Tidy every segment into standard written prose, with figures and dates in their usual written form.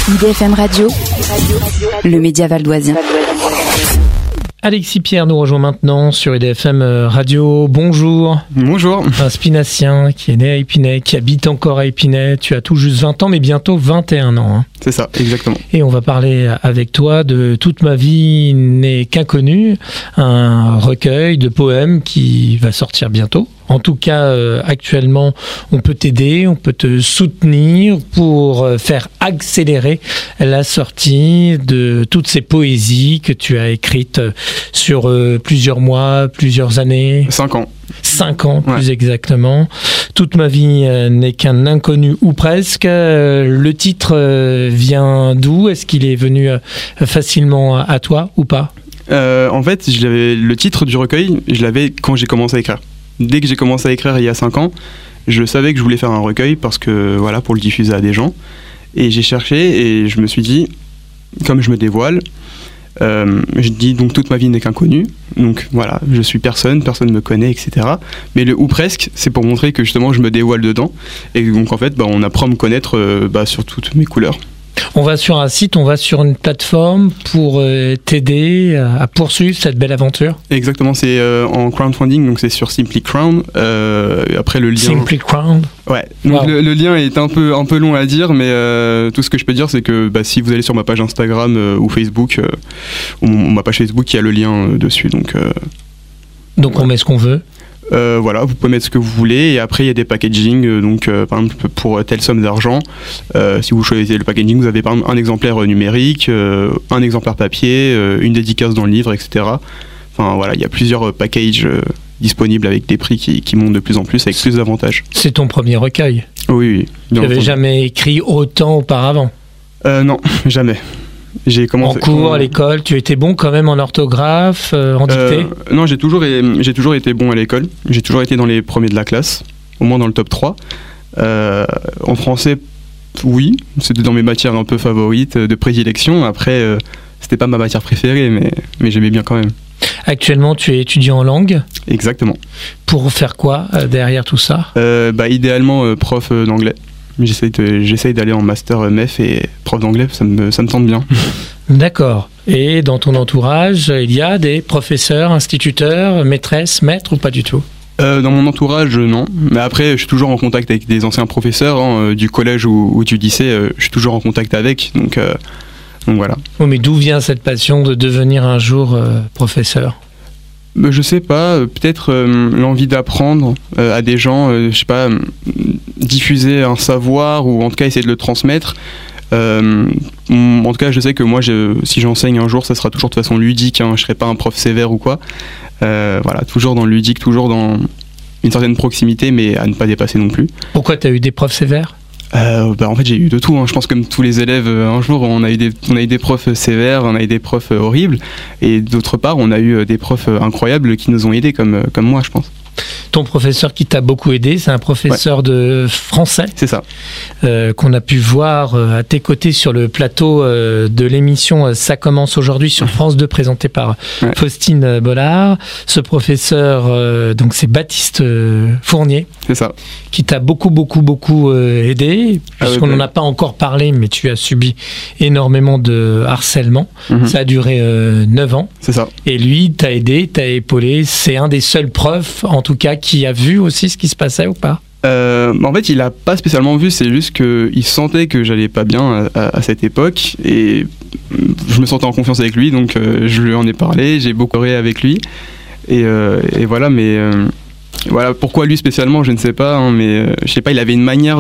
IDFM Radio, le média valdoisien. Alexis Pierre nous rejoint maintenant sur IDFM Radio. Bonjour. Bonjour. Un Spinacien qui est né à Épinay, qui habite encore à Épinay. Tu as tout juste 20 ans, mais bientôt 21 ans. Hein. C'est ça, exactement. Et on va parler avec toi de Toute ma vie n'est qu'inconnu, un recueil de poèmes qui va sortir bientôt. En tout cas, actuellement, on peut t'aider, on peut te soutenir pour faire accélérer la sortie de toutes ces poésies que tu as écrites sur plusieurs mois, plusieurs années. 5 ans. 5 ans, Ouais. plus exactement. Toute ma vie n'est qu'un inconnu ou presque. Le titre vient d'où ? Est-ce qu'il est venu facilement à toi ou pas ? En fait, le titre du recueil, je l'avais quand j'ai commencé à écrire. Dès que j'ai commencé à écrire il y a 5 ans, je savais que je voulais faire un recueil parce que, voilà, pour le diffuser à des gens. Et j'ai cherché et je me suis dit, comme je me dévoile, je dis donc toute ma vie n'est qu'inconnu. Donc voilà, je suis personne ne me connaît, etc. Mais le ou presque, c'est pour montrer que justement je me dévoile dedans. Et donc en fait, on apprend à me connaître sur toutes mes couleurs. On va sur un site, on va sur une plateforme pour t'aider à poursuivre cette belle aventure. Exactement, c'est en crowdfunding, donc c'est sur Simply Crown. Après le lien. Simply Crown. Ouais. Donc Wow. le lien est un peu long à dire, mais tout ce que je peux dire, c'est que si vous allez sur ma page Instagram ou Facebook, ou ma page Facebook, il y a le lien dessus. Donc on met ce qu'on veut. voilà, vous pouvez mettre ce que vous voulez. Et après, il y a des packaging. Donc, par exemple, pour telle somme d'argent, si vous choisissez le packaging, vous avez par exemple un exemplaire numérique, un exemplaire papier, une dédicace dans le livre, etc. Enfin, voilà, il y a plusieurs packages disponibles avec des prix qui montent de plus en plus, avec plus d'avantages. C'est ton premier recueil. Oui. Tu n'avais jamais écrit autant auparavant. Non, jamais. J'ai commencé En cours, à l'école, tu étais bon quand même en orthographe, en dictée ? Non, j'ai toujours été bon à l'école. J'ai toujours été dans les premiers de la classe, au moins dans le top 3. En français, oui, c'était dans mes matières un peu favorites, de prédilection. Après, c'était pas ma matière préférée, mais j'aimais bien quand même. Actuellement, tu es étudiant en langue. Exactement. Pour faire quoi derrière tout ça ? Idéalement, prof d'anglais. J'essaye d'aller en master MEF et prof d'anglais, ça me tente bien. D'accord. Et dans ton entourage, il y a des professeurs, instituteurs, maîtresses, maîtres ou pas du tout ? Dans mon entourage, non. Mais après, je suis toujours en contact avec des anciens professeurs du collège ou du lycée. Je suis toujours en contact avec, donc voilà. Oh, mais d'où vient cette passion de devenir un jour professeur ? Je sais pas, peut-être l'envie d'apprendre à des gens, je sais pas, diffuser un savoir ou en tout cas essayer de le transmettre. En tout cas, je sais que moi, si j'enseigne un jour, ça sera toujours de façon ludique, hein, je serai pas un prof sévère ou quoi. Voilà, toujours dans le ludique, toujours dans une certaine proximité, mais à ne pas dépasser non plus. Pourquoi tu as eu des profs sévères ? En fait, j'ai eu de tout, hein. Je pense comme tous les élèves, un jour on a eu des profs sévères, on a eu des profs horribles, et d'autre part on a eu des profs incroyables qui nous ont aidés comme moi, je pense. Ton professeur qui t'a beaucoup aidé, c'est un professeur de français. C'est ça. Qu'on a pu voir à tes côtés sur le plateau de l'émission Ça commence aujourd'hui sur France 2, présenté par Faustine Bollard. Ce professeur, donc c'est Baptiste Fournier. C'est ça. Qui t'a beaucoup aidé, puisqu'on n'en a pas encore parlé, mais tu as subi énormément de harcèlement. Ça a duré 9 ans. C'est ça. Et lui, t'a aidé, t'a épaulé. C'est un des seuls profs, en tout cas, qui a vu aussi ce qui se passait ou pas ? En fait, il a pas spécialement vu, c'est juste qu'il sentait que j'allais pas bien à cette époque, et je me sentais en confiance avec lui, donc je lui en ai parlé, j'ai beaucoup ri avec lui, et voilà, mais voilà, pourquoi lui spécialement, je ne sais pas, hein, mais je sais pas, il avait une manière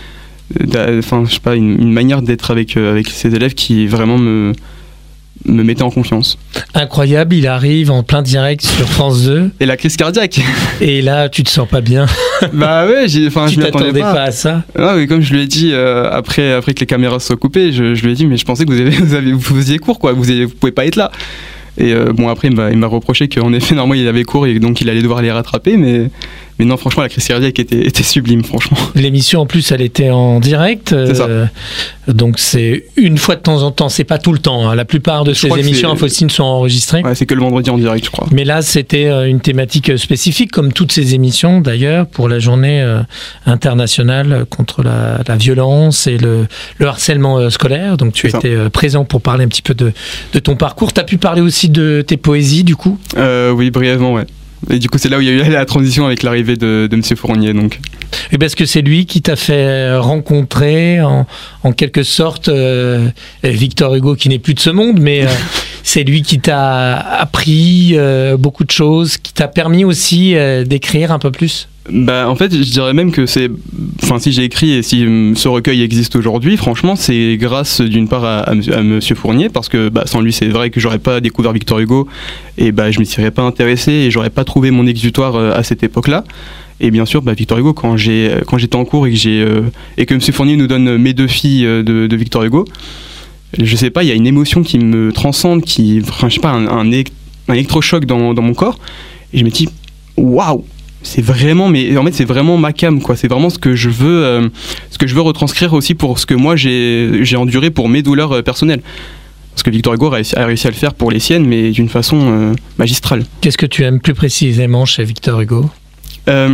une manière d'être avec ses élèves qui vraiment me mettait en confiance. Incroyable, il arrive en plein direct sur France 2. Et la crise cardiaque. Et là, tu te sens pas bien. Bah ouais, tu je m'attendais pas à ça. Ah oui, comme je lui ai dit après que les caméras soient coupées, je lui ai dit mais je pensais que vous faisiez cours quoi, vous pouvez pas être là. Et après il m'a reproché qu'en effet normalement il avait cours et donc il allait devoir les rattraper, mais Mais non, franchement, la crise cardiaque était sublime, franchement. L'émission, en plus, elle était en direct. C'est ça. Donc, c'est une fois de temps en temps. C'est pas tout le temps. Hein. La plupart de ces émissions Infocine sont enregistrées. Ouais, c'est que le vendredi en direct, je crois. Mais là, c'était une thématique spécifique, comme toutes ces émissions, d'ailleurs, pour la journée internationale contre la violence et le harcèlement scolaire. Donc, tu étais présent pour parler un petit peu de ton parcours. Tu as pu parler aussi de tes poésies, du coup ? Oui, brièvement, ouais. Et du coup, c'est là où il y a eu la transition avec l'arrivée de Monsieur Fournier, donc. Et parce que c'est lui qui t'a fait rencontrer, en quelque sorte, Victor Hugo, qui n'est plus de ce monde, mais c'est lui qui t'a appris beaucoup de choses, qui t'a permis aussi d'écrire un peu plus. En fait, je dirais même que si j'ai écrit et si ce recueil existe aujourd'hui, franchement, c'est grâce d'une part à Monsieur Fournier, parce que sans lui, c'est vrai que j'aurais pas découvert Victor Hugo et je m'y serais pas intéressé et j'aurais pas trouvé mon exutoire à cette époque-là. Et bien sûr, Victor Hugo, quand j'étais en cours et que Monsieur Fournier nous donne Mes deux filles de Victor Hugo, je sais pas, il y a une émotion qui me transcende, je sais pas, un électrochoc dans mon corps, et je me dis waouh. C'est vraiment, mais en fait c'est vraiment ma came, quoi. C'est vraiment ce que je veux retranscrire aussi pour ce que moi j'ai enduré pour mes douleurs personnelles. Parce que Victor Hugo a réussi à le faire pour les siennes, mais d'une façon magistrale. Qu'est-ce que tu aimes plus précisément chez Victor Hugo ? Ça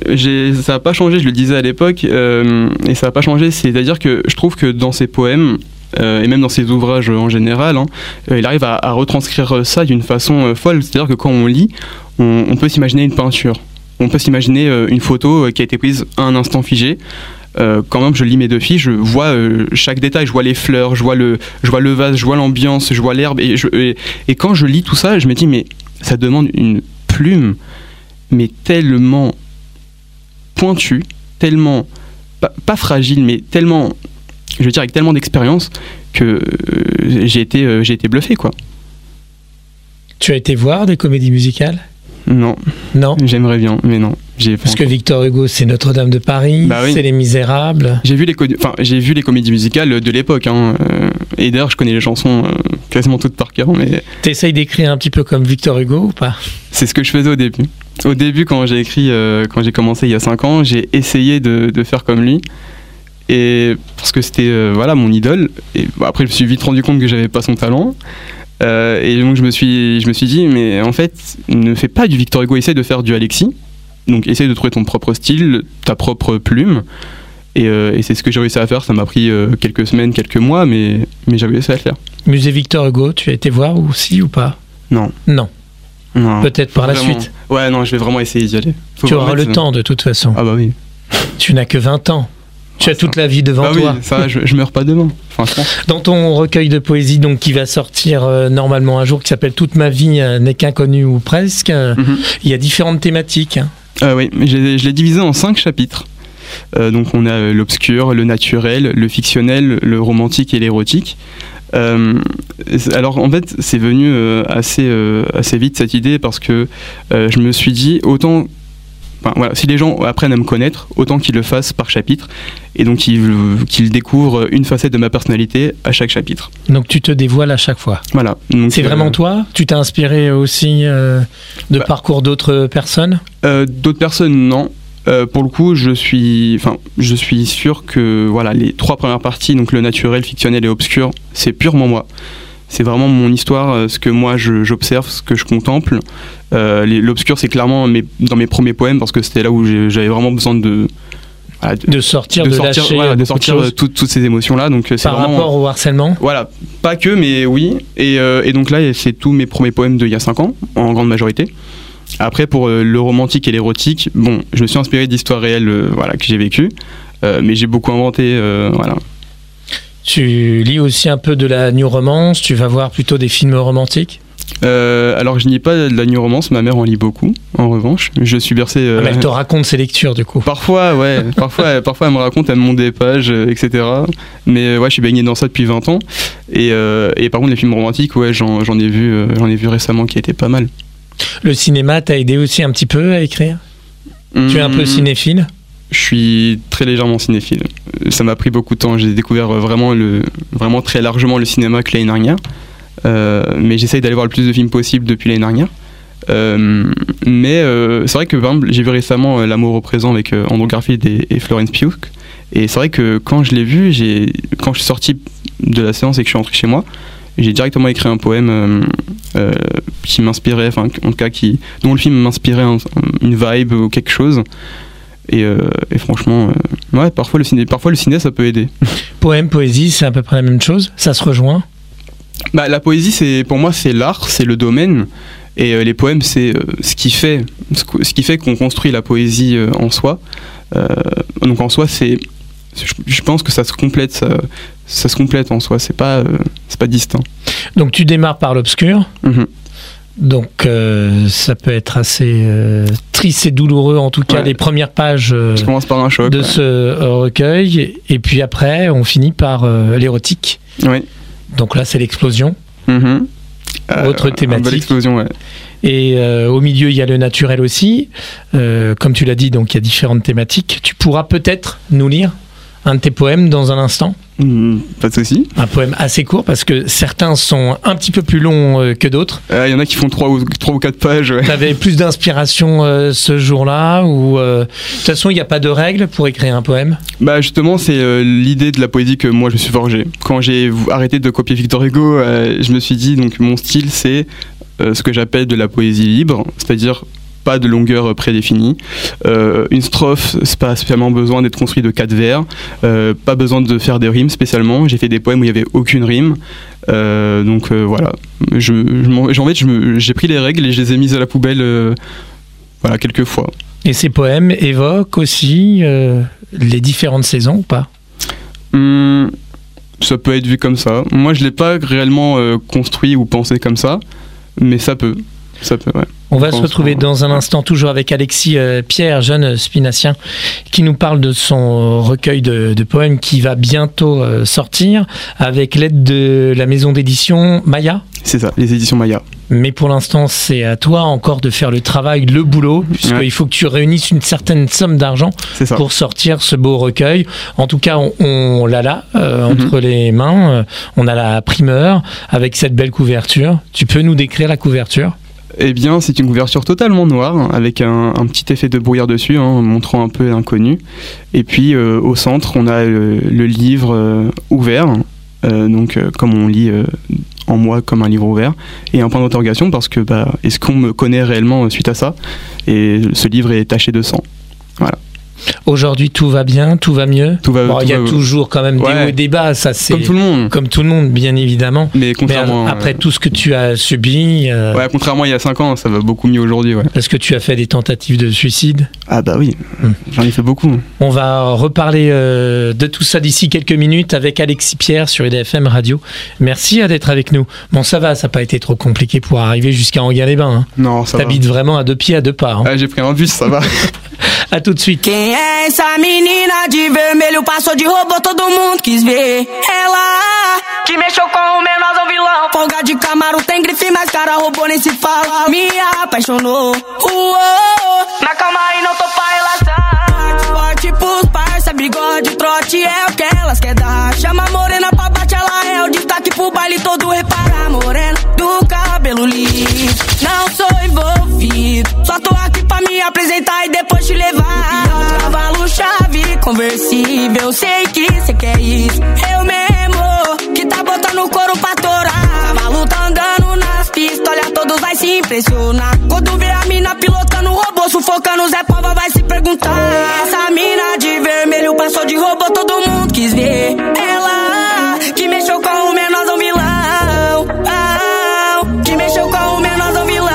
n'a pas changé, je le disais à l'époque, et ça n'a pas changé. C'est-à-dire que je trouve que dans ses poèmes, et même dans ses ouvrages en général, il arrive à retranscrire ça d'une façon folle. C'est-à-dire que quand on lit, on peut s'imaginer une peinture. On peut s'imaginer une photo qui a été prise à un instant figé. Quand même, je lis Mes deux filles, je vois chaque détail, je vois les fleurs, je vois le vase, je vois l'ambiance, je vois l'herbe. Et quand je lis tout ça, je me dis, mais ça demande une plume, mais tellement pointue, tellement, pas fragile, mais tellement, je veux dire, avec tellement d'expérience que j'ai été bluffé, quoi. Tu as été voir des comédies musicales ? Non. J'aimerais bien, mais non. Parce que Victor Hugo, c'est Notre-Dame de Paris, oui. C'est Les Misérables. J'ai vu les comédies musicales de l'époque, et d'ailleurs je connais les chansons quasiment toutes par cœur. Mais t'essayes d'écrire un petit peu comme Victor Hugo ou pas ? C'est ce que je faisais au début. Au début, quand j'ai écrit, quand j'ai commencé il y a 5 ans, j'ai essayé de faire comme lui. Et parce que c'était mon idole. Et après, je me suis vite rendu compte que j'avais pas son talent. Et donc je me suis dit, mais en fait, ne fais pas du Victor Hugo, essaie de faire du Alexis. Donc essaie de trouver ton propre style, ta propre plume. Et c'est ce que j'ai réussi à faire. Ça m'a pris quelques semaines, quelques mois, mais j'ai réussi à le faire. Musée Victor Hugo, tu as été voir aussi ou pas ? Non. Peut-être par la suite. Ouais, non, je vais vraiment essayer d'y aller. Tu auras le temps de toute façon. Ah bah oui. Tu n'as que 20 ans. Tu as toute la vie devant toi. Oui, ça, je meurs pas demain. Franchement. Dans ton recueil de poésie, donc qui va sortir normalement un jour, qui s'appelle Toute ma vie n'est qu'inconnu ou presque, il y a différentes thématiques. Oui, je l'ai divisé en 5 chapitres. Donc on a l'obscur, le naturel, le fictionnel, le romantique et l'érotique. Alors en fait, c'est venu assez vite cette idée parce que je me suis dit si les gens apprennent à me connaître, autant qu'ils le fassent par chapitre, et donc qu'ils découvrent une facette de ma personnalité à chaque chapitre. Donc tu te dévoiles à chaque fois. Voilà. C'est vraiment toi ? Tu t'es inspiré aussi de parcours d'autres personnes ? D'autres personnes, non. Pour le coup, je suis sûr que les 3 premières parties, donc le naturel, fictionnel et obscur, c'est purement moi. C'est vraiment mon histoire, ce que moi j'observe, ce que je contemple. L'obscur, c'est clairement dans mes premiers poèmes, parce que c'était là où j'avais vraiment besoin de sortir toutes ces émotions-là. Donc, c'est par rapport au harcèlement ? Voilà, pas que, mais oui. Et donc là, c'est tous mes premiers poèmes d'il y a 5 ans, en grande majorité. Après, pour le romantique et l'érotique, je me suis inspiré d'histoires réelles que j'ai vécues, mais j'ai beaucoup inventé, Tu lis aussi un peu de la new romance, tu vas voir plutôt des films romantiques ? Alors je lis pas de la new romance, ma mère en lit beaucoup, en revanche. Je suis bercé... mais elle te raconte ses lectures du coup ? Parfois, ouais. Parfois elle me raconte, elle me montre des pages, etc. Mais je suis baigné dans ça depuis 20 ans. Et par contre les films romantiques, j'en ai vu récemment qui étaient pas mal. Le cinéma t'a aidé aussi un petit peu à écrire ? Tu es un peu cinéphile ? Je suis très légèrement cinéphile. Ça m'a pris beaucoup de temps. J'ai découvert vraiment très largement le cinéma que l'année dernière. Mais j'essaye d'aller voir le plus de films possible depuis l'année dernière. Mais c'est vrai que par exemple, j'ai vu récemment L'amour au présent avec Andrew Garfield et Florence Pugh. Et c'est vrai que quand je l'ai vu, quand je suis sorti de la séance et que je suis rentré chez moi, j'ai directement écrit un poème qui m'inspirait, enfin en tout cas dont le film m'inspirait une vibe ou quelque chose. Et franchement, ouais, parfois le ciné ça peut aider. Poème, poésie, c'est à peu près la même chose? Ça se rejoint? Bah, la poésie, pour moi, c'est l'art, c'est le domaine. Et les poèmes, c'est ce qui fait qu'on construit la poésie en soi. Donc en soi, je pense que ça se complète, ça se complète en soi. C'est pas distinct. Donc tu démarres par l'obscur. Mm-hmm. Donc ça peut être assez triste et douloureux, en tout cas les premières pages je commence par un choc, de ce recueil, et puis après on finit par l'érotique. Oui. Donc là c'est l'explosion. Mm-hmm. Autre thématique. Belle explosion, ouais. Et au milieu il y a le naturel aussi. Comme tu l'as dit, donc il y a différentes thématiques. Tu pourras peut-être nous lire un de tes poèmes dans un instant? Pas de souci. Un poème assez court, parce que certains sont un petit peu plus longs que d'autres. Il y en a qui font 3 ou 4 pages. Ouais. Tu avais plus d'inspiration ce jour-là, ou de toute façon il n'y a pas de règle pour écrire un poème? Bah justement, c'est l'idée de la poésie que moi je me suis forgé. Quand j'ai arrêté de copier Victor Hugo, je me suis dit, donc mon style c'est ce que j'appelle de la poésie libre, c'est-à-dire pas de longueur prédéfinie. Une strophe, c'est pas spécialement besoin d'être construit de 4 vers, pas besoin de faire des rimes spécialement. J'ai fait des poèmes où il n'y avait aucune rime. Donc voilà. J'ai pris les règles et je les ai mises à la poubelle voilà, quelques fois. Et ces poèmes évoquent aussi les différentes saisons ou pas? Ça peut être vu comme ça. Moi, je ne l'ai pas réellement construit ou pensé comme ça, mais ça peut. Ça peut, ouais. On va se retrouver dans un instant, toujours avec Alexis Pierre, jeune spinacien, qui nous parle de son recueil de poèmes qui va bientôt sortir, avec l'aide de la maison d'édition Maya. C'est ça, les éditions Maya. Mais pour l'instant, c'est à toi encore de faire le travail, le boulot, puisqu'il faut que tu réunisses une certaine somme d'argent pour sortir ce beau recueil. En tout cas, on l'a là, entre les mains. On a la primeur avec cette belle couverture. Tu peux nous décrire la couverture ? Eh bien, c'est une couverture totalement noire, avec un petit effet de brouillard dessus, montrant un peu l'inconnu. Et puis, au centre, on a le livre ouvert, donc comme on lit en moi comme un livre ouvert, et un point d'interrogation parce que est-ce qu'on me connaît réellement suite à ça? Et ce livre est taché de sang. Voilà. Aujourd'hui, tout va bien, tout va mieux. Il y a toujours quand même des hauts et des bas, ça c'est comme tout le monde. Comme tout le monde, bien évidemment. Mais contrairement, après tout ce que tu as subi. Contrairement à il y a 5 ans, ça va beaucoup mieux aujourd'hui. Ouais. Est-ce que tu as fait des tentatives de suicide? Ah bah oui, j'en ai fait beaucoup. On va reparler de tout ça d'ici quelques minutes avec Alexis Pierre sur IDFM Radio. Merci d'être avec nous. Bon, ça va, ça n'a pas été trop compliqué pour arriver jusqu'à Enghien-les-Bains. Hein. Non, ça va. T'habites vraiment à 2 pieds, à 2 pas. Hein. Ah, j'ai pris un bus, ça va. À tout de suite. Quem é essa menina de vermelho? Passou de robô, todo mundo quis ver. Ela que mexeu com o menorzão vilão. Folga de Camaro, tem grife, mas cara robô nem se fala. Me apaixonou. Na calma aí, não tô pra relação. Forte pros parça, bigode, trote é o que elas quer dar. Chama a morena pra bate, ela é o destaque pro baile todo. Repara, morena do cabelo liso. Não sou envolvido, só tô aqui pra me apresentar e depois te levar. Cavalo chave, conversível, sei que cê quer isso. Eu mesmo, que tá botando o couro pra torar. Cavalo tá andando nas pistas, olha, todos vai se impressionar. Quando vê a mina pilotando o robô, sufocando Zé Pova vai se perguntar. Essa mina de vermelho passou de robô, todo mundo quis ver. Ela que mexeu com o menorzão vilão. Que mexeu com o menorzão vilão.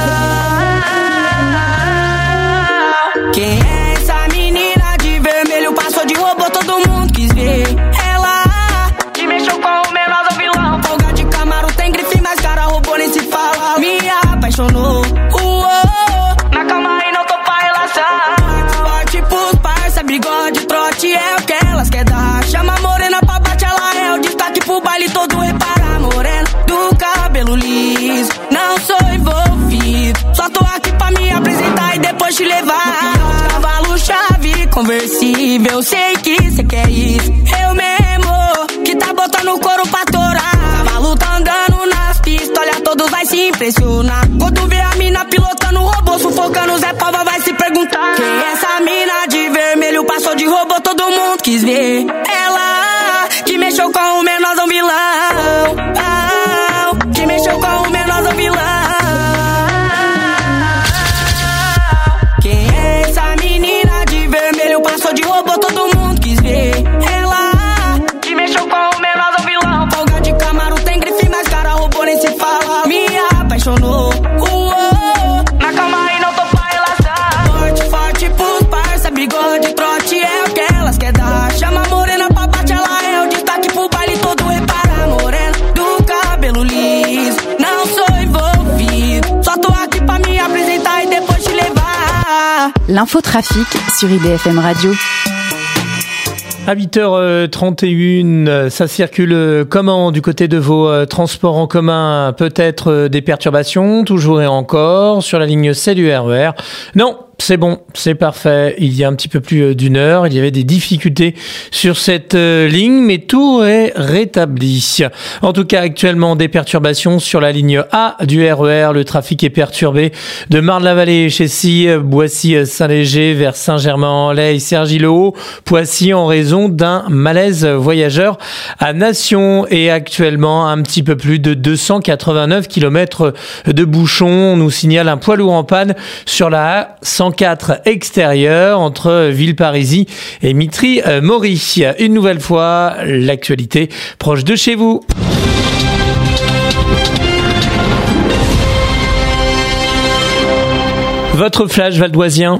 Quem é essa menina de vermelho? Passou de robô, todo mundo quis ver. Ela que mexeu com o menorzão vilão. Folga de Camaro, tem grife, mas cara robô nem se fala. Me apaixonou. Na calma aí, não tô pra relação. Forte pros parça, bigode, trote é o que elas quer dar. Chama a morena pra bate, ela é o destaque pro baile todo. Repara, morena do cabelo liso. Não sou envolvido, só tô aqui pra me apresentar e depois te levar. Cavalo chave, conversível, sei que cê quer isso. Eu mesmo, que tá botando o couro pra torar. Cavalo tá andando nas pistas, olha, todos vai se impressionar. Quando vê a mina pilotando L'infotrafic sur IDFM Radio. À 8h31, ça circule comment du côté de vos transports en commun? Peut-être des perturbations, toujours et encore, sur la ligne C du RER. Non, c'est bon, c'est parfait. Il y a un petit peu plus d'une heure, il y avait des difficultés sur cette ligne, mais tout est rétabli. En tout cas, actuellement, des perturbations sur la ligne A du RER. Le trafic est perturbé de Marne-la-Vallée, Chessy, Boissy-Saint-Léger vers Saint-Germain-en-Laye, Cergy-le-Haut, Poissy en raison d'un malaise voyageur à Nation. Et actuellement, un petit peu plus de 289 km de bouchons. On nous signale un poids lourd en panne sur la A104 extérieure entre Villeparisis et Mitry-Mory. Une nouvelle fois, l'actualité proche de chez vous. Votre flash valdoisien.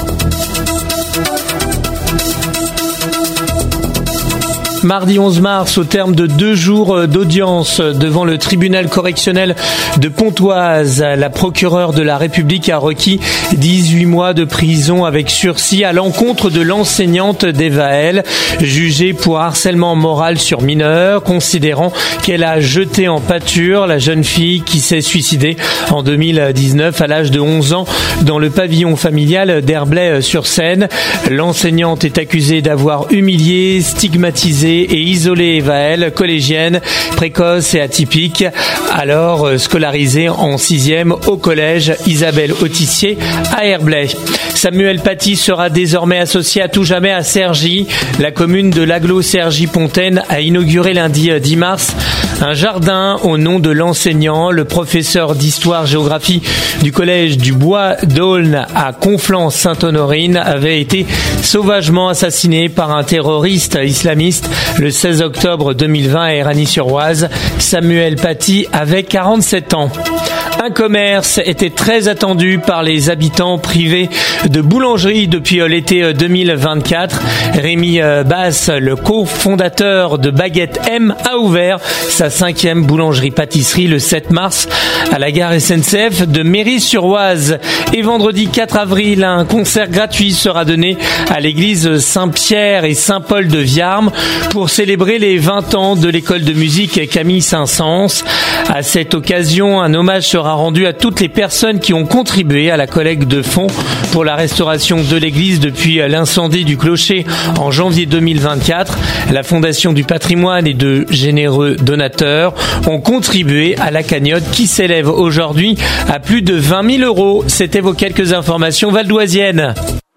Mardi 11 mars, au terme de 2 jours d'audience devant le tribunal correctionnel de Pontoise, la procureure de la République a requis 18 mois de prison avec sursis à l'encontre de l'enseignante d'Eva L, jugée pour harcèlement moral sur mineur, considérant qu'elle a jeté en pâture la jeune fille qui s'est suicidée en 2019 à l'âge de 11 ans dans le pavillon familial d'Herblay-sur-Seine. L'enseignante est accusée d'avoir humilié, stigmatisé et isolée Eva L, collégienne, précoce et atypique, alors scolarisée en 6e au collège Isabelle Autissier à Herblay. Samuel Paty sera désormais associé à tout jamais à Cergy. La commune de l'Aglo-Cergy-Pontaine a inauguré lundi 10 mars un jardin au nom de l'enseignant, le professeur d'histoire-géographie du collège du Bois d'Aulne à Conflans-Sainte-Honorine avait été sauvagement assassiné par un terroriste islamiste le 16 octobre 2020 à Éragny-sur-Oise. Samuel Paty avait 47 ans. Un commerce était très attendu par les habitants privés de boulangerie depuis l'été 2024. Rémi Basse, le cofondateur de Baguette M, a ouvert sa 5e boulangerie-pâtisserie le 7 mars à la gare SNCF de Méry-sur-Oise. Et vendredi 4 avril, un concert gratuit sera donné à l'église Saint-Pierre et Saint-Paul de Viarmes pour célébrer les 20 ans de l'école de musique Camille Saint-Saëns. À cette occasion, un hommage sera rendu à toutes les personnes qui ont contribué à la collecte de fonds pour la restauration de l'église depuis l'incendie du clocher en janvier 2024. La Fondation du patrimoine et de généreux donateurs ont contribué à la cagnotte qui s'élève aujourd'hui à plus de 20 000 euros. C'était vos quelques informations valdoisiennes.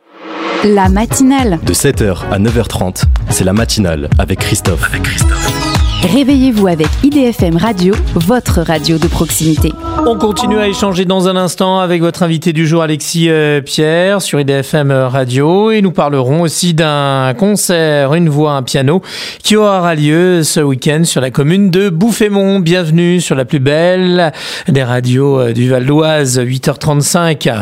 La matinale. De 7h à 9h30, c'est la matinale avec Christophe. Réveillez-vous avec IDFM Radio, votre radio de proximité. On continue à échanger dans un instant avec votre invité du jour, Alexis Pierre, sur IDFM Radio. Et nous parlerons aussi d'un concert, une voix, un piano, qui aura lieu ce week-end sur la commune de Bouffémont. Bienvenue sur la plus belle des radios du Val d'Oise, 8h35.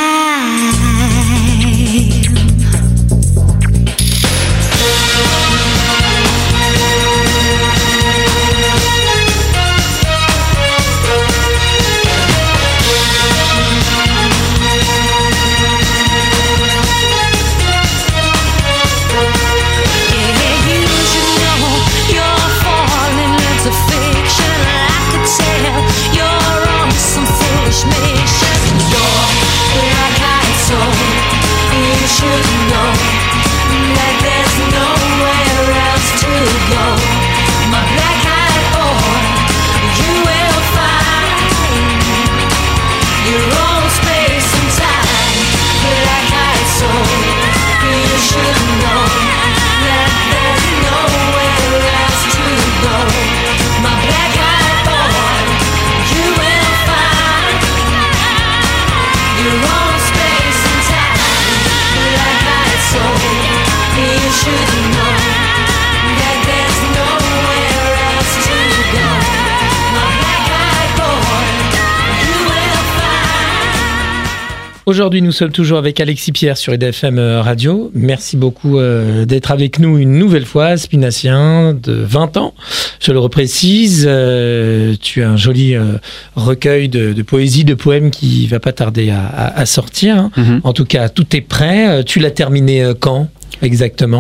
Aujourd'hui, nous sommes toujours avec Alexis Pierre sur IDFM Radio. Merci beaucoup d'être avec nous une nouvelle fois, spinacien de 20 ans. Je le reprécise, tu as un joli recueil de poésie, de poèmes qui va pas tarder à sortir. Hein. Mm-hmm. En tout cas, tout est prêt. Tu l'as terminé quand exactement ?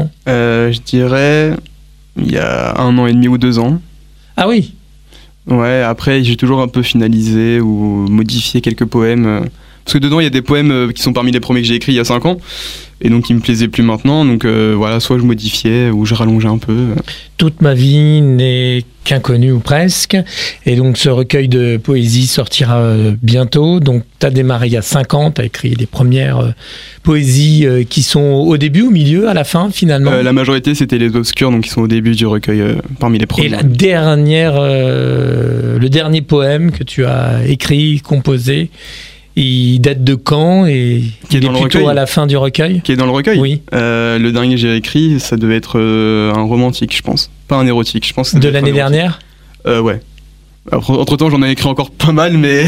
Je dirais il y a 1 an et demi ou 2 ans. Ah oui ? Ouais, après j'ai toujours un peu finalisé ou modifié quelques poèmes. Parce que dedans, il y a des poèmes qui sont parmi les premiers que j'ai écrits il y a 5 ans, et donc qui me plaisaient plus maintenant. Donc voilà, soit je modifiais ou je rallongeais un peu. Toute ma vie n'est qu'inconnu ou presque. Et donc ce recueil de poésie sortira bientôt. Donc tu as démarré il y a 5 ans, tu as écrit les premières poésies qui sont au début, au milieu, à la fin finalement. La majorité c'était les obscurs, donc qui sont au début du recueil parmi les premiers. Et la dernière, le dernier poème que tu as écrit, composé, il date de quand et qui est dans plutôt le recueil. À la fin du recueil. Qui est dans le recueil. Oui. Le dernier que j'ai écrit, ça devait être un romantique, je pense. Pas un érotique, je pense. De l'année dernière. Ouais. Entre temps, j'en ai écrit encore pas mal, mais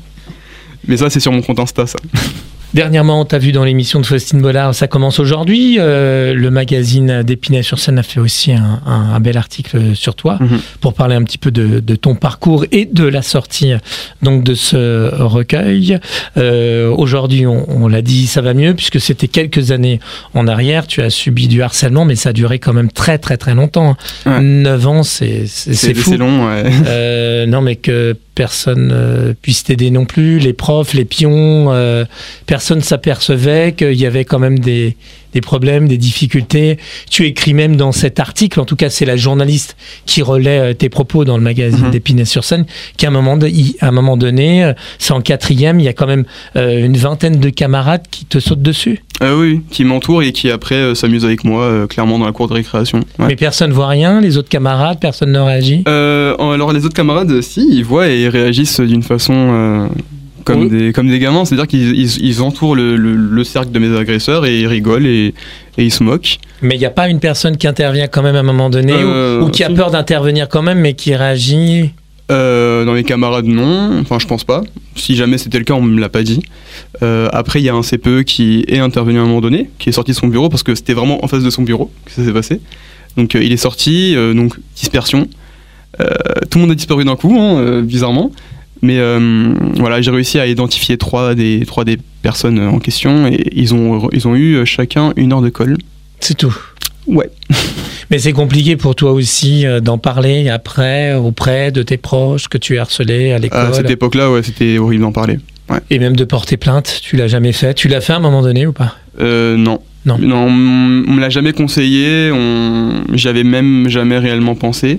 mais ça, c'est sur mon compte Insta, ça. Dernièrement, on t'a vu dans l'émission de Faustine Bollard, ça commence aujourd'hui. Le magazine d'Épinay-sur-Seine a fait aussi un bel article sur toi pour parler un petit peu de ton parcours et de la sortie donc de ce recueil. Aujourd'hui, on l'a dit, ça va mieux puisque c'était quelques années en arrière. Tu as subi du harcèlement, mais ça a duré quand même très très très longtemps. Ouais. 9 ans, c'est fou. C'est long, ouais. Non, mais que personne puisse t'aider non plus, les profs, les pions, personne s'apercevait qu'il y avait quand même des problèmes, des difficultés. Tu écris même dans cet article, en tout cas c'est la journaliste qui relaie tes propos dans le magazine d'Épinay-sur-Seine, qu'à un moment donné, c'est en 4e, il y a quand même une vingtaine de camarades qui te sautent dessus. Oui, qui m'entourent et qui après s'amusent avec moi, clairement dans la cour de récréation. Ouais. Mais personne ne voit rien, les autres camarades, personne ne réagit Alors les autres camarades, si, ils voient et ils réagissent d'une façon... Comme des gamins, c'est-à-dire qu'ils entourent le cercle de mes agresseurs et ils rigolent et ils se moquent. Mais il n'y a pas une personne qui intervient quand même à un moment donné ou qui a peur d'intervenir quand même mais qui réagit Dans mes camarades, non. Enfin, je pense pas. Si jamais c'était le cas, on me l'a pas dit. Après, il y a un CPE qui est intervenu à un moment donné, qui est sorti de son bureau parce que c'était vraiment en face de son bureau que ça s'est passé. Donc il est sorti, donc dispersion. Tout le monde a disparu d'un coup, bizarrement. Mais voilà, j'ai réussi à identifier trois des personnes en question et ils ont eu chacun 1 heure de colle. C'est tout. Ouais. Mais c'est compliqué pour toi aussi d'en parler après auprès de tes proches que tu es harcelé à l'école. À cette époque-là, ouais, c'était horrible d'en parler. Ouais. Et même de porter plainte, tu l'as jamais fait. Tu l'as fait à un moment donné ou pas ? Non. Non, on me l'a jamais conseillé. J'y avais même jamais réellement pensé.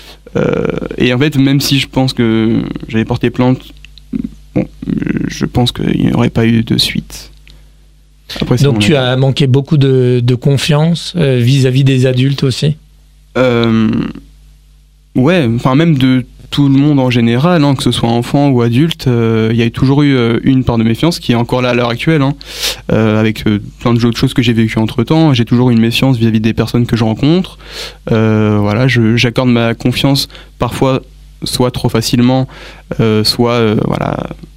Et en fait, même si je pense que j'avais porté plainte, bon, je pense qu'il n'y aurait pas eu de suite. Après, donc tu as manqué beaucoup de confiance vis-à-vis des adultes aussi ? Ouais, enfin même de tout le monde en général, que ce soit enfant ou adulte, il y a toujours eu une part de méfiance qui est encore là à l'heure actuelle, avec plein d'autres choses que j'ai vécues entre-temps. J'ai toujours une méfiance vis-à-vis des personnes que je rencontre. Voilà, j'accorde ma confiance parfois soit trop facilement, soit voilà,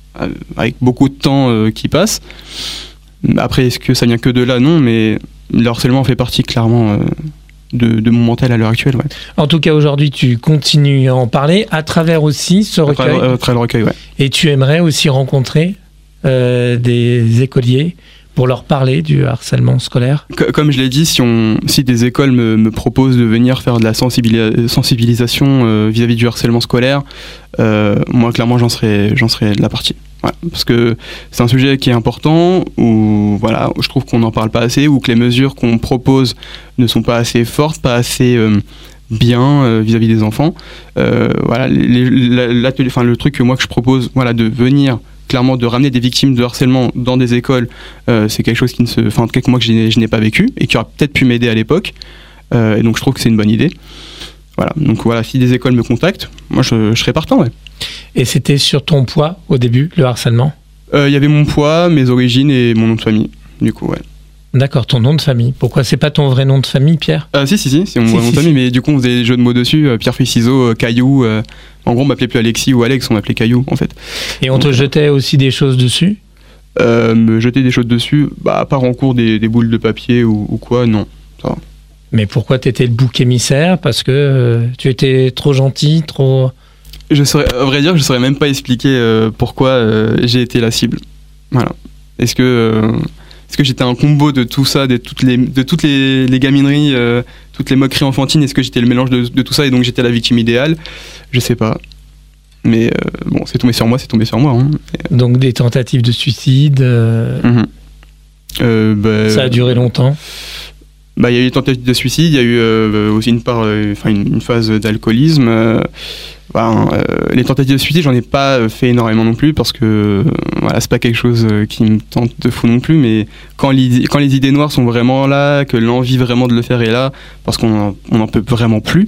avec beaucoup de temps qui passe. Après, est-ce que ça vient que de là? Non, mais le harcèlement fait partie clairement de mon mental à l'heure actuelle. Ouais. En tout cas, aujourd'hui, tu continues à en parler à travers aussi ce recueil. À travers le recueil, ouais. Et tu aimerais aussi rencontrer des écoliers pour leur parler du harcèlement scolaire? Comme je l'ai dit, si des écoles me proposent de venir faire de la sensibilisation vis-à-vis du harcèlement scolaire, moi, clairement, j'en serais de la partie. Ouais, parce que c'est un sujet qui est important, où voilà, je trouve qu'on n'en parle pas assez, ou que les mesures qu'on propose ne sont pas assez fortes, pas assez bien vis-à-vis des enfants. Voilà, le truc que je propose, voilà, de venir clairement, de ramener des victimes de harcèlement dans des écoles, c'est quelque chose que moi que je n'ai pas vécu et qui aurait peut-être pu m'aider à l'époque. Et donc je trouve que c'est une bonne idée. Voilà, donc voilà, si des écoles me contactent, moi je serais partant, ouais. Et c'était sur ton poids au début, le harcèlement? Il y avait mon poids, mes origines et mon nom de famille, du coup, ouais. D'accord, ton nom de famille. Pourquoi c'est pas ton vrai nom de famille, Pierre? Si, c'est mon vrai nom de famille, mais du coup on faisait des jeux de mots dessus, pierre, feuille, ciseaux, caillou. En gros, on m'appelait plus Alexis ou Alex, on m'appelait Caillou, en fait. Et on te jetait aussi des choses dessus? Me jeter des choses dessus, à part en cours des boules de papier ou quoi, non, ça va. Mais pourquoi t'étais le bouc émissaire? Parce que tu étais trop gentil, trop... À vrai dire, je saurais même pas expliquer pourquoi j'ai été la cible. Voilà. Est-ce que j'étais un combo de tout ça, de toutes les gamineries, toutes les moqueries enfantines? Est-ce que j'étais le mélange de tout ça et donc j'étais la victime idéale? Je sais pas. Mais bon, c'est tombé sur moi. Hein. Donc des tentatives de suicide. Ça a duré longtemps. Il y a eu des tentatives de suicide, il y a eu aussi une phase d'alcoolisme. Les tentatives de suicide, j'en ai pas fait énormément non plus parce que voilà, c'est pas quelque chose qui me tente de fou non plus, mais quand les idées noires sont vraiment là, que l'envie vraiment de le faire est là, parce qu'on n'en peut vraiment plus,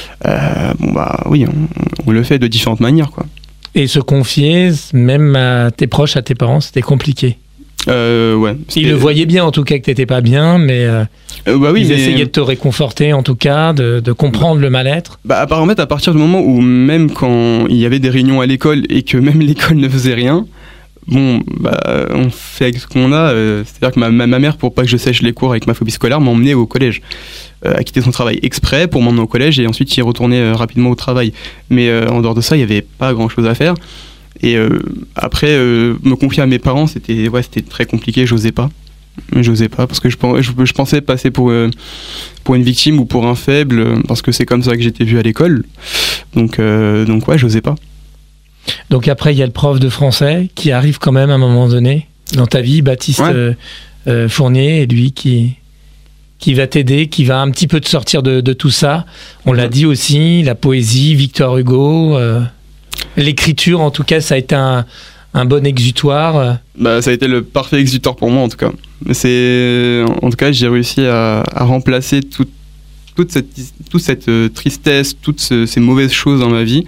oui, on le fait de différentes manières, quoi. Et se confier, même à tes proches, à tes parents, c'était compliqué? Ouais. Ils le voyaient bien en tout cas que t'étais pas bien, mais ils essayaient de te réconforter en tout cas, de comprendre le mal-être. Apparemment, à partir du moment où même quand il y avait des réunions à l'école et que même l'école ne faisait rien, on fait avec ce qu'on a. C'est-à-dire que ma mère, pour pas que je sèche les cours avec ma phobie scolaire, m'a emmené au collège, a quitté son travail exprès pour m'emmener au collège et ensuite y retourner rapidement au travail. Mais en dehors de ça, il y avait pas grand-chose à faire. Et après, me confier à mes parents, c'était très compliqué, j'osais pas parce que je pensais passer pour une victime ou pour un faible, parce que c'est comme ça que j'étais vu à l'école. Donc ouais, j'osais pas. Donc après, il y a le prof de français qui arrive quand même à un moment donné dans ta vie, Baptiste Fournier, et lui qui va t'aider, qui va un petit peu te sortir de tout ça. On l'a dit aussi, la poésie, Victor Hugo... L'écriture, en tout cas, ça a été un bon exutoire. Ça a été le parfait exutoire pour moi, en tout cas. En tout cas, j'ai réussi à remplacer toute cette tristesse, toutes ces mauvaises choses dans ma vie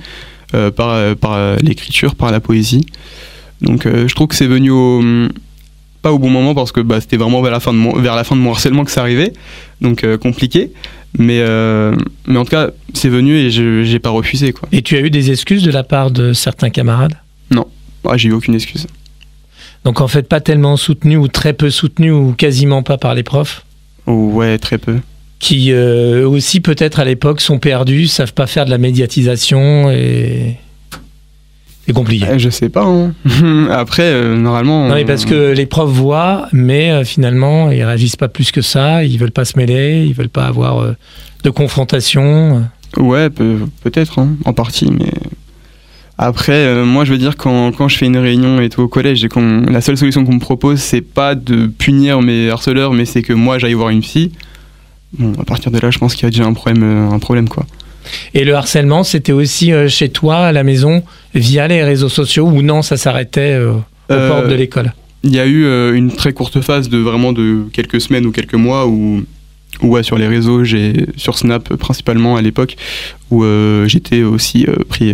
par l'écriture, par la poésie. Donc, je trouve que c'est venu pas au bon moment parce que c'était vraiment vers la fin de mon harcèlement que ça arrivait, donc compliqué. Mais en tout cas, c'est venu et j'ai pas refusé, quoi. Et tu as eu des excuses de la part de certains camarades? Non, j'ai eu aucune excuse. Donc en fait, pas tellement soutenu ou très peu soutenu ou quasiment pas par les profs? Ouais, très peu. Qui aussi peut-être à l'époque sont perdus, savent pas faire de la médiatisation et... C'est compliqué. Je sais pas. Hein. Après, normalement... Non, mais parce que les profs voient, mais finalement, ils réagissent pas plus que ça. Ils veulent pas se mêler, ils veulent pas avoir de confrontation. Ouais, peut-être, hein, en partie, mais... Après, moi, je veux dire, quand je fais une réunion et tout au collège, et la seule solution qu'on me propose, c'est pas de punir mes harceleurs, mais c'est que moi, j'aille voir une psy. Bon, à partir de là, je pense qu'il y a déjà un problème, quoi. Et le harcèlement, c'était aussi chez toi, à la maison, via les réseaux sociaux, ou non, ça s'arrêtait aux portes de l'école? Il y a eu une très courte phase de quelques semaines ou quelques mois où sur les réseaux, sur Snap principalement à l'époque, où j'étais aussi pris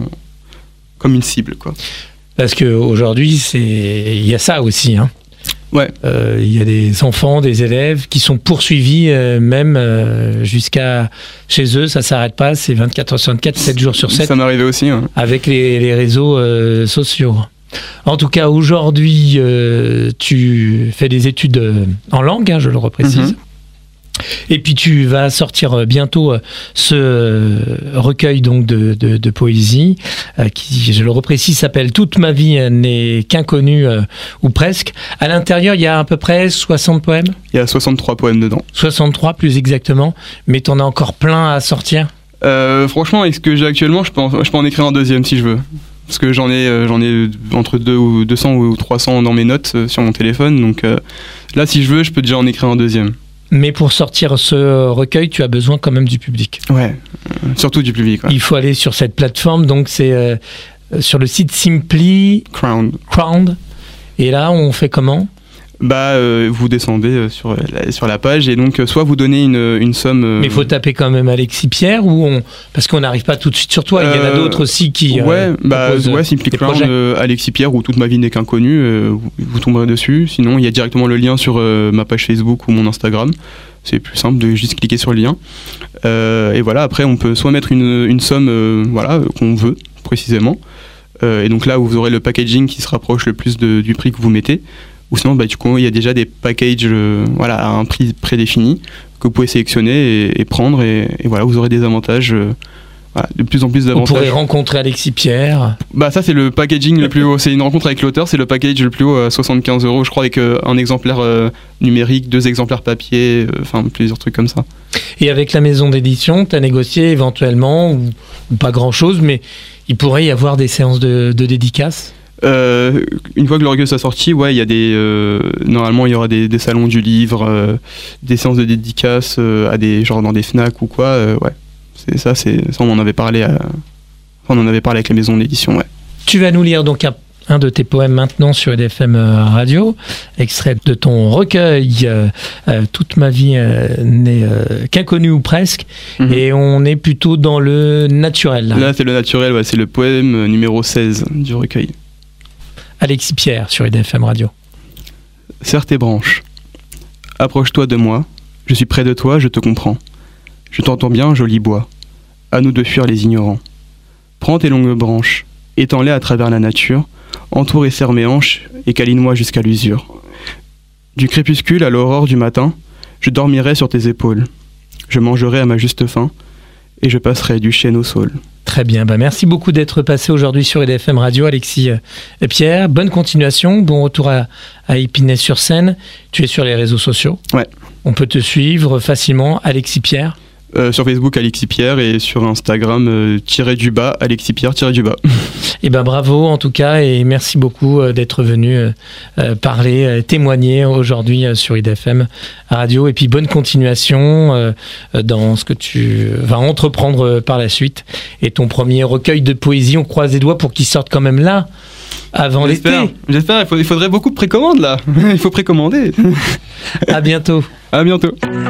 comme une cible, quoi. Parce qu'aujourd'hui, il y a ça aussi, hein. Ouais. Il y a des enfants, des élèves qui sont poursuivis même jusqu'à chez eux. Ça s'arrête pas. C'est 24h/24, 7 jours sur 7. Ça m'arrivait aussi. Hein. Avec les réseaux sociaux. En tout cas, aujourd'hui, tu fais des études en langue, hein, je le reprécise. Et puis tu vas sortir bientôt ce recueil donc de poésie qui, je le reprécise, s'appelle « Toute ma vie n'est qu'inconnu ou presque ». À l'intérieur, il y a à peu près 60 poèmes. Il y a 63 poèmes dedans. 63 plus exactement, mais tu en as encore plein à sortir. Franchement, avec ce que j'ai actuellement, je peux en écrire un deuxième si je veux. Parce que j'en ai entre 200 ou 300 dans mes notes sur mon téléphone. Donc là, si je veux, je peux déjà en écrire un deuxième. Mais pour sortir ce recueil, tu as besoin quand même du public. Ouais, surtout du public. Ouais. Il faut aller sur cette plateforme, donc c'est sur le site Simply Crowned. Et là, on fait comment ? Vous descendez sur la page et donc soit vous donnez une somme. Mais il faut taper quand même Alexis Pierre parce qu'on n'arrive pas tout de suite sur toi. Il y en a d'autres aussi qui. Simply Crowned, Alexis Pierre ou Toute ma vie n'est qu'inconnu. Vous tomberez dessus. Sinon, il y a directement le lien sur ma page Facebook ou mon Instagram. C'est plus simple de juste cliquer sur le lien. Et voilà. Après, on peut soit mettre une somme qu'on veut précisément. Et donc là, vous aurez le packaging qui se rapproche le plus du prix que vous mettez. Ou sinon, du coup, il y a déjà des packages à un prix prédéfini que vous pouvez sélectionner et prendre. Et voilà, vous aurez des avantages, de plus en plus d'avantages. Vous pourrez rencontrer Alexis Pierre. Ça, c'est le packaging le plus haut. C'est une rencontre avec l'auteur, c'est le package le plus haut à 75 €, je crois, avec un exemplaire numérique, 2 exemplaires papier, plusieurs trucs comme ça. Et avec la maison d'édition, tu as négocié éventuellement, ou pas grand-chose, mais il pourrait y avoir des séances de dédicaces ? Une fois que le recueil soit sorti, il y a normalement il y aura des salons du livre, des séances de dédicaces dans des Fnac ou quoi. Ça on en avait parlé avec la maison d'édition. Ouais. Tu vas nous lire donc un de tes poèmes maintenant sur EDFM Radio, extrait de ton recueil Toute ma vie n'est qu'inconnu ou presque, et on est plutôt dans le naturel. Là c'est le naturel, c'est le poème numéro 16 du recueil. Alexis Pierre sur EDFM Radio. Serre tes branches. Approche-toi de moi. Je suis près de toi, je te comprends. Je t'entends bien, joli bois. À nous de fuir les ignorants. Prends tes longues branches, étends-les à travers la nature, entoure et serre mes hanches et câline-moi jusqu'à l'usure. Du crépuscule à l'aurore du matin, je dormirai sur tes épaules. Je mangerai à ma juste faim et je passerai du chêne au saule. Très bien, merci beaucoup d'être passé aujourd'hui sur EDFM Radio, Alexis Pierre. Bonne continuation, bon retour à Épinay-sur-Seine. Tu es sur les réseaux sociaux. Ouais. On peut te suivre facilement, Alexis Pierre. Sur Facebook, Alexis Pierre, et sur Instagram, _du_bas, Alexis Pierre, _du_bas. Et bravo en tout cas, et merci beaucoup d'être venu parler, témoigner aujourd'hui sur EDFM Radio. Et puis bonne continuation dans ce que tu vas entreprendre par la suite. Et ton premier recueil de poésie, on croise les doigts pour qu'il sorte quand même là, avant l'été. J'espère, il faudrait beaucoup de précommandes là. Il faut précommander. À bientôt. À bientôt.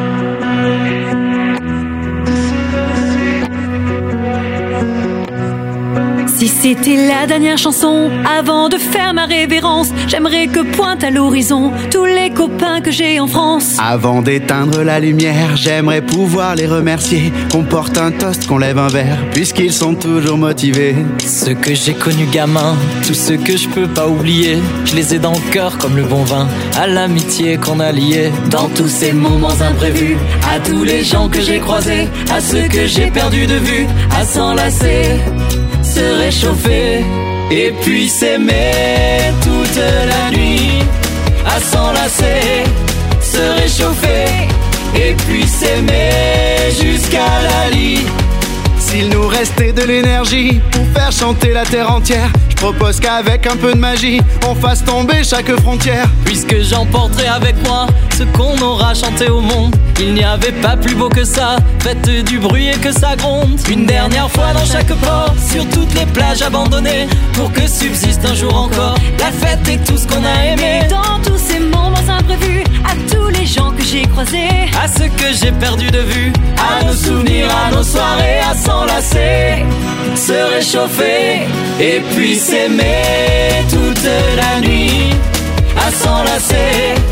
Si c'était la dernière chanson, avant de faire ma révérence, j'aimerais que pointent à l'horizon tous les copains que j'ai en France. Avant d'éteindre la lumière, j'aimerais pouvoir les remercier, qu'on porte un toast, qu'on lève un verre, puisqu'ils sont toujours motivés. Ceux que j'ai connus gamins, tous ceux que je peux pas oublier, je les ai dans le cœur comme le bon vin, à l'amitié qu'on a liée. Dans tous ces moments imprévus, à tous les gens que j'ai croisés, à ceux que j'ai perdus de vue, à s'enlacer, se réchauffer et puis s'aimer toute la nuit, à s'enlacer, se réchauffer et puis s'aimer jusqu'à la lit. S'il nous restait de l'énergie pour faire chanter la terre entière, je propose qu'avec un peu de magie, on fasse tomber chaque frontière. Puisque j'emporterai avec moi ce qu'on aura chanté au monde, il n'y avait pas plus beau que ça, faites du bruit et que ça gronde. Une dernière fois dans chaque port, sur toutes les plages abandonnées, pour que subsiste un jour encore la fête et tout ce qu'on a aimé. Dans tous ces moments imprévus, à tous les gens que j'ai croisés, à ceux que j'ai perdus de vue, à nos souvenirs, à nos soirées, à s'enlacer, se réchauffer et puis s'aimer toute la nuit, à s'enlacer,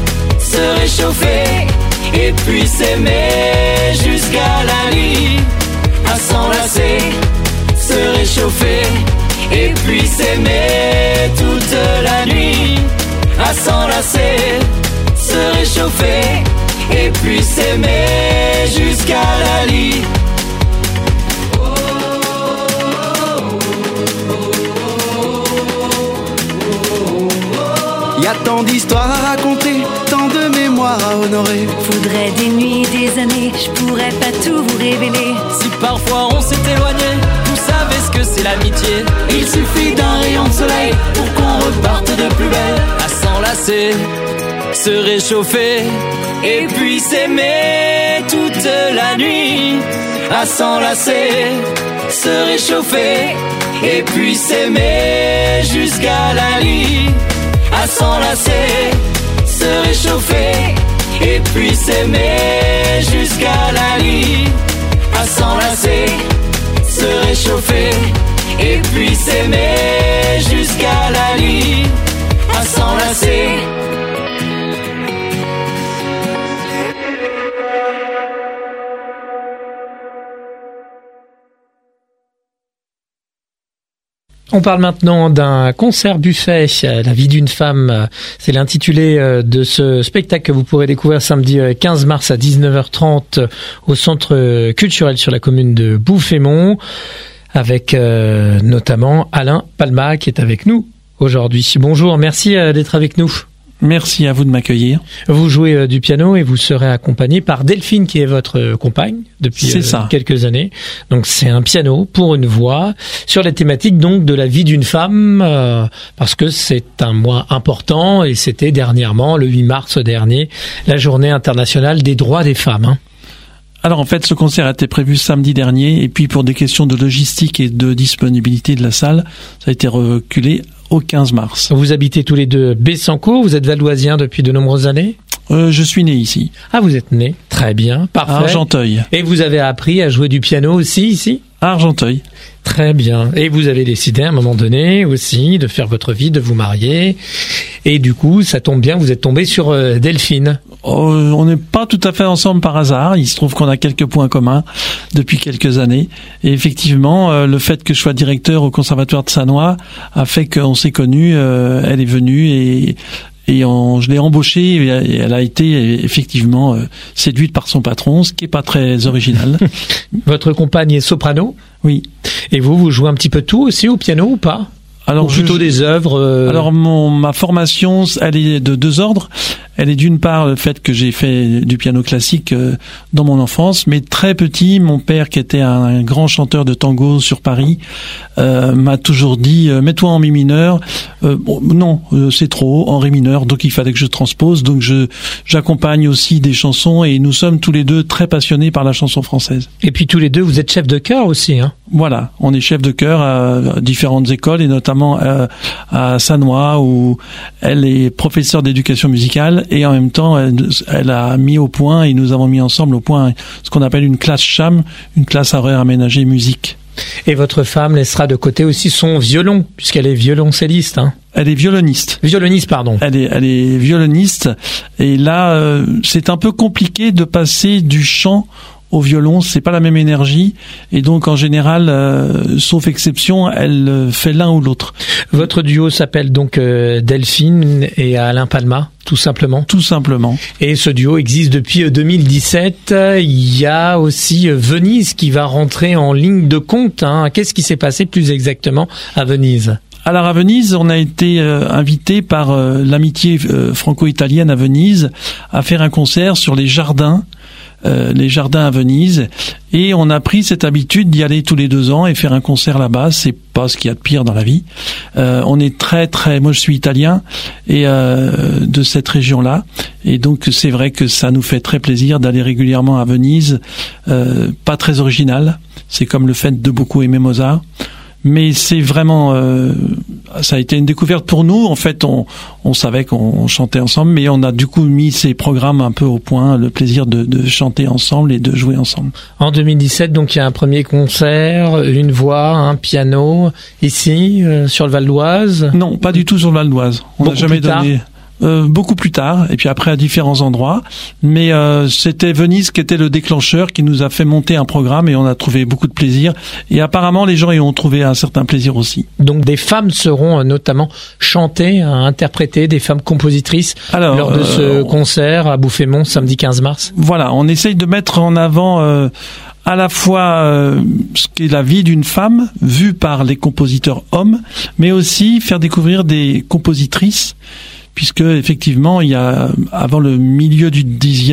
puis s'aimer jusqu'à la nuit, à s'enlacer, se réchauffer, et puis s'aimer toute la nuit, à s'enlacer, se réchauffer, et puis s'aimer jusqu'à la nuit. Y a tant d'histoires à raconter, tant de mémoires à honorer. Faudrait des nuits, des années, je pourrais pas tout vous révéler. Si parfois on s'est éloigné, vous savez ce que c'est l'amitié. Il suffit d'un rayon de soleil pour qu'on reparte de plus belle. À s'enlacer, se réchauffer, et puis s'aimer toute la nuit. À s'enlacer, se réchauffer, et puis s'aimer jusqu'à la nuit. À s'enlacer, se réchauffer, et puis s'aimer jusqu'à la nuit. À s'enlacer, se réchauffer, et puis s'aimer jusqu'à la nuit. À s'enlacer. On parle maintenant d'un concert buffet, La vie d'une femme. C'est l'intitulé de ce spectacle que vous pourrez découvrir samedi 15 mars à 19h30 au Centre culturel sur la commune de Bouffémont, avec notamment Alain Palma qui est avec nous aujourd'hui. Bonjour, merci d'être avec nous. Merci à vous de m'accueillir. Vous jouez du piano et vous serez accompagné par Delphine qui est votre compagne depuis quelques années. Donc c'est un piano pour une voix sur la thématique donc de la vie d'une femme parce que c'est un mois important et c'était dernièrement, le 8 mars dernier, la journée internationale des droits des femmes. Hein. Alors en fait, ce concert a été prévu samedi dernier et puis pour des questions de logistique et de disponibilité de la salle, ça a été reculé au 15 mars. Vous habitez tous les deux Bessancourt, vous êtes valdoisien depuis de nombreuses années ? Je suis né ici. Ah, vous êtes né, très bien, parfait. À Argenteuil. Et vous avez appris à jouer du piano aussi ici ? À Argenteuil. Très bien. Et vous avez décidé à un moment donné aussi de faire votre vie, de vous marier. Et du coup, ça tombe bien, vous êtes tombé sur Delphine. On n'est pas tout à fait ensemble par hasard. Il se trouve qu'on a quelques points communs depuis quelques années. Et effectivement, le fait que je sois directeur au Conservatoire de Sannois a fait qu'on s'est connus. Elle est venue et je l'ai embauchée et elle a été effectivement séduite par son patron, ce qui est pas très original. Votre compagne est soprano ? Oui. Et vous jouez un petit peu tout aussi au piano ou pas ? Alors, ou plutôt des œuvres Alors ma formation, elle est de deux ordres. Elle est d'une part le fait que j'ai fait du piano classique dans mon enfance, mais très petit, mon père qui était un grand chanteur de tango sur Paris m'a toujours dit mets-toi en mi mineur. Non, c'est trop en ré mineur, donc il fallait que je transpose. Donc j'accompagne aussi des chansons et nous sommes tous les deux très passionnés par la chanson française. Et puis tous les deux, vous êtes chef de chœur aussi, hein ? Voilà, on est chef de chœur à différentes écoles et notamment à Sannois où elle est professeure d'éducation musicale. Et en même temps, elle a mis au point, et nous avons mis ensemble au point ce qu'on appelle une classe CHAM, une classe horaire aménagée musique. Et votre femme laissera de côté aussi son violon, puisqu'elle est violoncelliste. Hein. Elle est violoniste. Violoniste, pardon. Elle est violoniste. Et là, c'est un peu compliqué de passer du chant au violon, c'est pas la même énergie et donc en général, sauf exception, elle fait l'un ou l'autre. Votre duo s'appelle donc Delphine et Alain Palma, tout simplement. Tout simplement. Et ce duo existe depuis 2017. Il y a aussi Venise qui va rentrer en ligne de compte. Hein. Qu'est-ce qui s'est passé plus exactement à Venise ? Alors à Venise, on a été invité par l'amitié franco-italienne à Venise à faire un concert sur les jardins à Venise, et on a pris cette habitude d'y aller tous les 2 ans et faire un concert là-bas. C'est pas ce qu'il y a de pire dans la vie. On est moi je suis italien et de cette région-là, et donc c'est vrai que ça nous fait très plaisir d'aller régulièrement à Venise. Pas très original, c'est comme le fait de beaucoup aimer Mozart. Mais c'est vraiment, ça a été une découverte pour nous. En fait, on savait qu'on chantait ensemble, mais on a du coup mis ces programmes un peu au point, le plaisir de chanter ensemble et de jouer ensemble. En 2017, donc il y a un premier concert, une voix, un piano, ici, sur le Val d'Oise. Non, pas du tout sur le Val d'Oise. On n'a jamais donné. beaucoup plus tard, et puis après à différents endroits. Mais c'était Venise qui était le déclencheur, qui nous a fait monter un programme, et on a trouvé beaucoup de plaisir. Et apparemment, les gens y ont trouvé un certain plaisir aussi. Donc des femmes seront notamment chantées, interprétées, des femmes compositrices lors de ce concert à Bouffémont samedi 15 mars. Voilà, on essaye de mettre en avant à la fois ce qu'est la vie d'une femme vue par les compositeurs hommes, mais aussi faire découvrir des compositrices, puisque effectivement, il y a avant le milieu du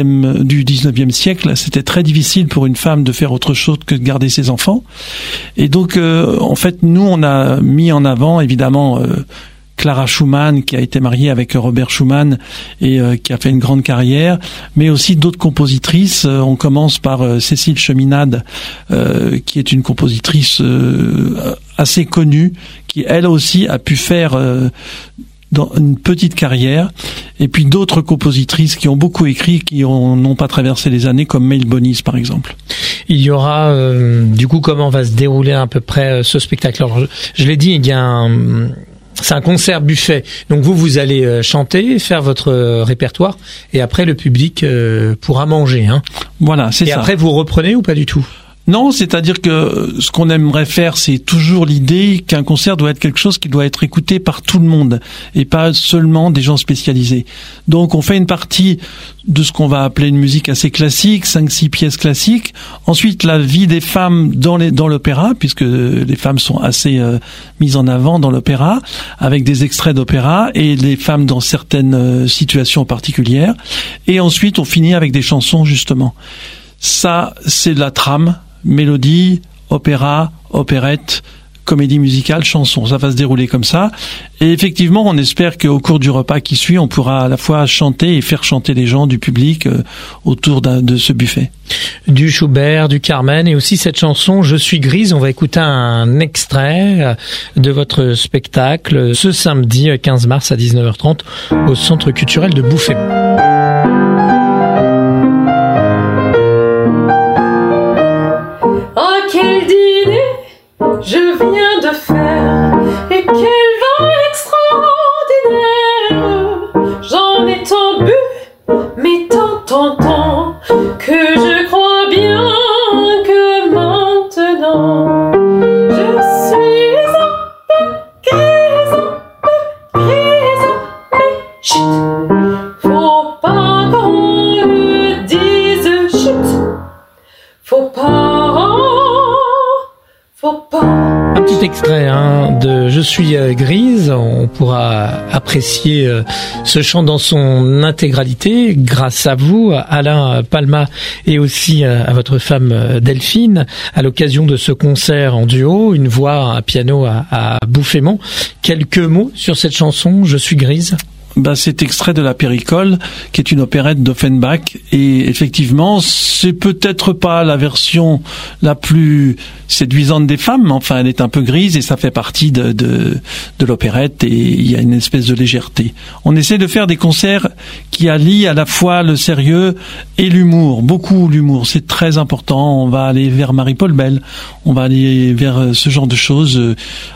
19e siècle, c'était très difficile pour une femme de faire autre chose que de garder ses enfants. Et donc, en fait, nous, on a mis en avant, évidemment, Clara Schumann, qui a été mariée avec Robert Schumann et qui a fait une grande carrière, mais aussi d'autres compositrices. On commence par Cécile Cheminade, qui est une compositrice assez connue, qui elle aussi a pu faire dans une petite carrière, et puis d'autres compositrices qui ont beaucoup écrit, qui n'ont pas traversé les années, comme Maëlle Bonis par exemple. Il y aura, du coup, comment va se dérouler à peu près ce spectacle? Alors, je l'ai dit, il y a c'est un concert buffet. Donc vous allez chanter, faire votre répertoire, et après le public pourra manger. Hein. Voilà, c'est ça. Et après vous reprenez ou pas du tout? Non, c'est-à-dire que ce qu'on aimerait faire, c'est toujours l'idée qu'un concert doit être quelque chose qui doit être écouté par tout le monde et pas seulement des gens spécialisés. Donc on fait une partie de ce qu'on va appeler une musique assez classique, 5-6 pièces classiques. Ensuite, la vie des femmes dans l'opéra, puisque les femmes sont assez mises en avant dans l'opéra, avec des extraits d'opéra, et les femmes dans certaines situations particulières. Et ensuite, on finit avec des chansons, justement. Ça, c'est de la trame. Mélodie, opéra, opérette, comédie musicale, chanson. Ça va se dérouler comme ça. Et effectivement, on espère qu'au cours du repas qui suit, on pourra à la fois chanter et faire chanter les gens du public autour de ce buffet. Du Schubert, du Carmen, et aussi cette chanson « Je suis grise ». On va écouter un extrait de votre spectacle ce samedi 15 mars à 19h30 au Centre culturel de Bouffémont. Quel dîner je viens de faire, et quel vin extraordinaire. J'en ai tant bu, mais tant que je crois bien que maintenant je suis un peu grise, mais chut, faut pas qu'on le dise, chut, faut pas. Un petit extrait de « Je suis grise ». On pourra apprécier ce chant dans son intégralité grâce à vous, Alain Palma, et aussi à votre femme Delphine, à l'occasion de ce concert en duo, une voix, un piano à Bouffémont. Quelques mots sur cette chanson « Je suis grise ». C'est extrait de la Péricole, qui est une opérette d'Offenbach, et effectivement, c'est peut-être pas la version la plus séduisante des femmes, mais enfin, elle est un peu grise et ça fait partie de l'opérette, et il y a une espèce de légèreté. On essaie de faire des concerts qui allient à la fois le sérieux et l'humour, beaucoup l'humour, c'est très important. On va aller vers Marie-Paul Bell, on va aller vers ce genre de choses,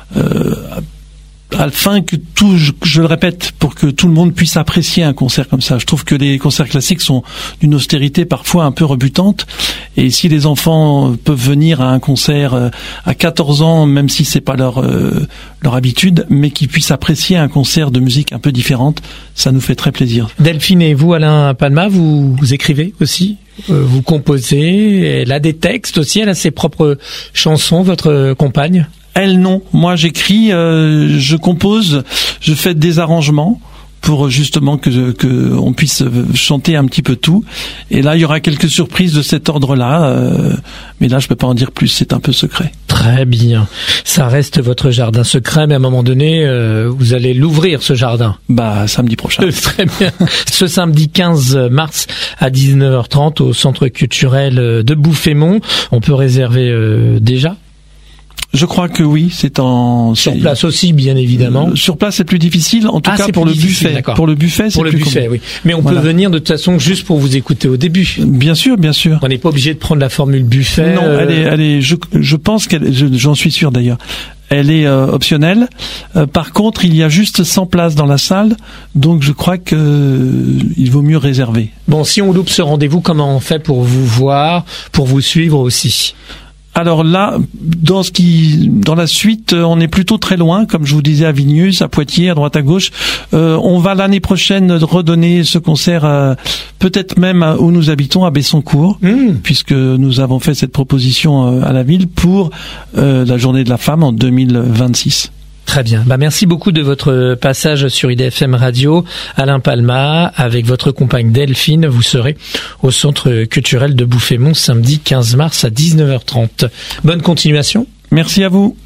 afin que je le répète, pour que tout le monde puisse apprécier un concert comme ça. Je trouve que les concerts classiques sont d'une austérité parfois un peu rebutante, et si les enfants peuvent venir à un concert à 14 ans, même si c'est pas leur habitude, mais qu'ils puissent apprécier un concert de musique un peu différente, ça nous fait très plaisir. Delphine, et vous, Alain Palma, vous écrivez aussi? Vous composez? Elle a des textes aussi, elle a ses propres chansons, votre compagne? Elle, non. Moi, j'écris, je compose, je fais des arrangements pour justement que on puisse chanter un petit peu tout. Et là, il y aura quelques surprises de cet ordre-là, mais là, je peux pas en dire plus, c'est un peu secret. Très bien. Ça reste votre jardin secret, mais à un moment donné, vous allez l'ouvrir, ce jardin. Samedi prochain. Très bien. Ce samedi 15 mars à 19h30 au Centre culturel de Bouffémont. On peut réserver déjà? Je crois que oui, sur place aussi, bien évidemment. Sur place, c'est plus difficile, en tout cas pour le buffet. D'accord. Pour le buffet, c'est plus buffet, oui. Mais on peut venir de toute façon juste pour vous écouter au début. Bien sûr, bien sûr. On n'est pas obligé de prendre la formule buffet. Non, je pense j'en suis sûr d'ailleurs. elle est optionnelle. Par contre, il y a juste 100 places dans la salle, donc je crois il vaut mieux réserver. Bon, si on loupe ce rendez-vous, comment on fait pour vous voir, pour vous suivre aussi ? Alors là, dans la suite, on est plutôt très loin, comme je vous disais, à Vigneuse, à Poitiers, à droite à gauche. On va l'année prochaine redonner ce concert, peut-être même où nous habitons, à Bessancourt, puisque nous avons fait cette proposition à la ville pour la Journée de la Femme en 2026. Très bien. Merci beaucoup de votre passage sur IDFM Radio. Alain Palma, avec votre compagne Delphine, vous serez au Centre culturel de Bouffémont samedi 15 mars à 19h30. Bonne continuation. Merci à vous.